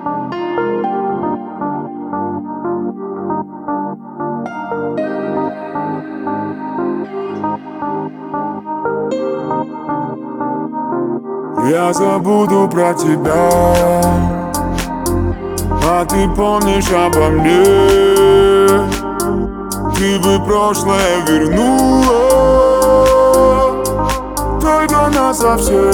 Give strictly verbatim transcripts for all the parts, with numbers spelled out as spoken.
Я забуду про тебя, а ты помнишь обо мне. Ты бы прошлое вернула, только насовсем.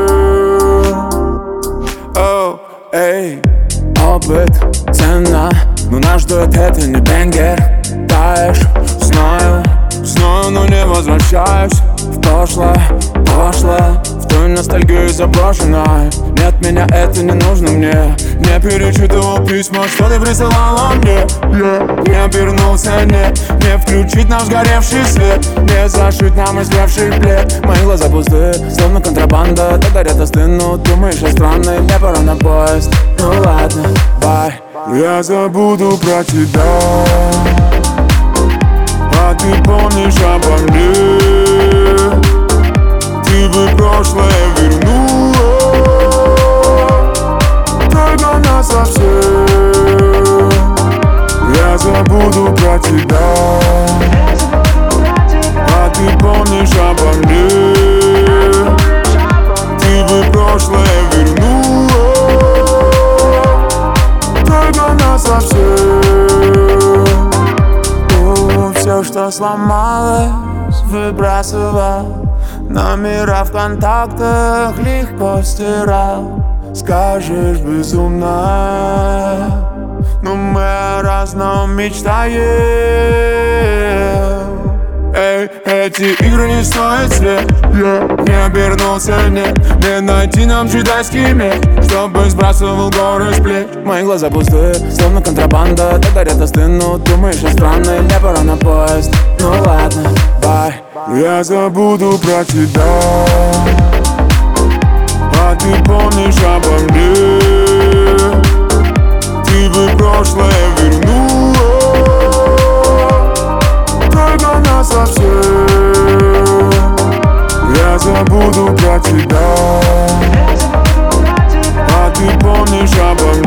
Оу, эй, опыт, цена, но наш дуэт это не бенгер. Таешь, знаю, знаю, но не возвращаюсь в прошлое, прошлое, в ту ностальгию заброшенной. Нет, меня это не нужно мне. Не перечитывал письма, что ты присылала мне. Yeah. Не обернулся, нет, не включить наш сгоревший свет, не зашить нам изгревший плед. Мои глаза пустые, словно контрабанда. До горят остынут, думаешь, я странный. Мне пора на поезд, ну ладно, бай. Я забуду про тебя, а ты помнишь обо мне. Ты бы прошлое вернула, только насовсем. Я забуду про тебя, а ты помнишь обо мне. Ты бы прошлое вернула, только насовсем. О, все, что сломалось, выбрасывал. Номера в контактах легко стирал. Скажешь, безумно, но мы о разном мечтаем. Эй, эти игры не стоят свет. Yeah. Не обернулся, нет, не найти нам джедайский меч, чтобы сбрасывал горы с плеч. Мои глаза пустые, словно контрабанда. До горят остынут, думаешь, я странный. Мне пора на поезд, ну ладно, бай. Я забуду про тебя, а ты помнишь обо мне. Ты бы прошлое вернула, только насовсем. Я забуду про тебя, а ты помнишь обо мне.